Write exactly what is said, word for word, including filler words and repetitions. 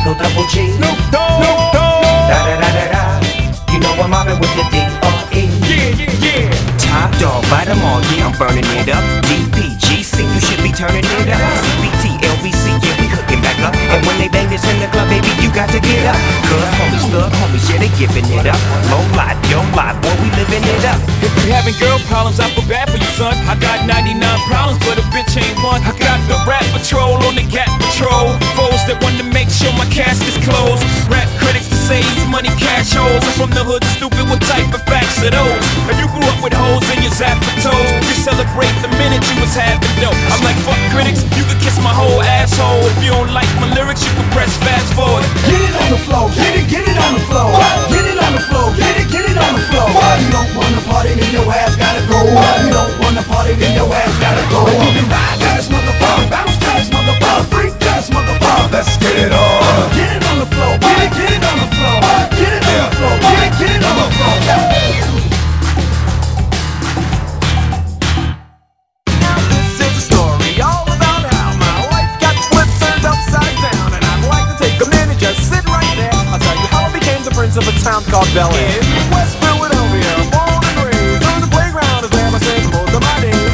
no double G. Snoop Dogg, Snoop Dogg. Da da da da da. You know I'm mobbing with the D R E. Yeah, yeah, yeah. Top dog, bite them all, yeah, I'm burning it up. D P G C, you should be turning it up. C B T, L V C, yeah, we hooking back up. And when they bang this in the club, baby, you got to get up. Cause homies, thug homies, yeah, they giving it up. Low life, yo life, boy, we living it up. If you having girl problems, I feel bad for you, son. I got ninety-nine problems, but a bitch ain't one. I got the rap patrol on the gat patrol. Foes that want to make sure my casket's closed. Rap critics to say he's money cash holes. I'm from the hood, stupid, what type of facts are those? And you grew up with hoes in your zapper toes. You celebrate the minute you was having dope. I'm like, fuck critics, you can kiss my whole asshole. If you don't like my lyrics, you can press fast forward. Get it on the floor, get it, get it on the floor. Get it on the floor, get it, get it on the floor. You don't wanna party, then your ass gotta go. You don't wanna party, then your ass gotta go. You can ride to this motherfucker, bounce to this motherfucker, freak to this motherfucker. Let's get it on. Get it on the floor, get it, get it on the floor. Get it on the floor, get it, get it on the floor. Now this is a story all about how my life got flipped, turned upside down, and I'd like to take a minute, just sit right there. I'll tell you how I became the prince of a town called Bel Air. In West Philadelphia, born and raised on the playground is where I spent most of my days.